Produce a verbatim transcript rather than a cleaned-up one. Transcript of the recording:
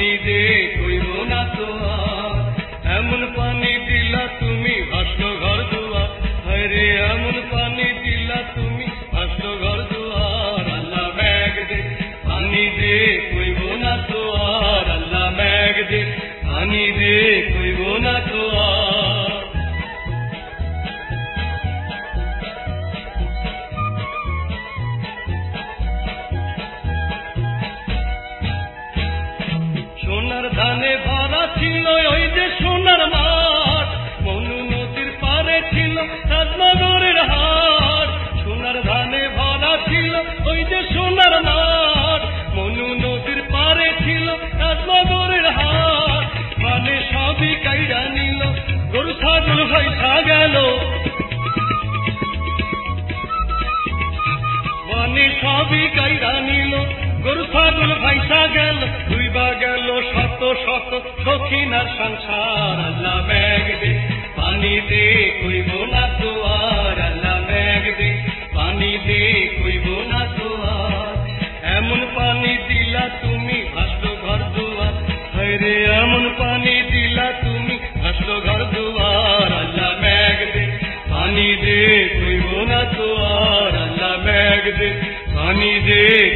পানি দে কইব না তো আর, এমন পানি দিলা তুমি ভাসলো ঘর দুয়ার, হরে এমন পানি দিলা তুমি ভাসলো ঘর দুয়ার। আল্লাহ মেঘ দে পানি দে কইব না তো আর, আল্লাহ মেঘ দে পানি দে কইব না তো আর। সোনার ধানে ভরা ছিল ওই যে সোনার মাঠ, মনু নদীর পারে ছিল রাজনগরের হাট। সোনার ধানে ভরা ছিল ওই যে সোনার মাঠ, মনু নদীর পারে ছিল রাজনগরের হাট। মানে সবই কাইরা নিল, গরু ছাগল ভাইসা গেল, মানে সবই কাইরা নিল, গরু ছাগল ভাইসা গেল, দুইবা গেল শত শত সখিনার সংসার। আল্লাহ মেঘ দে পানি দে কইব না তো আর, আল্লাহ মেঘ দে পানি দে কইব না তো আর, এমন পানি দিলা তুমি ভাসলো ঘর দুয়ার, হরে এমন পানি দিলা তুমি ভাসলো ঘর দুয়ার। আল্লাহ মেঘ দে পানি দে কইব না তো আর, আল্লাহ মেঘ দে পানি দে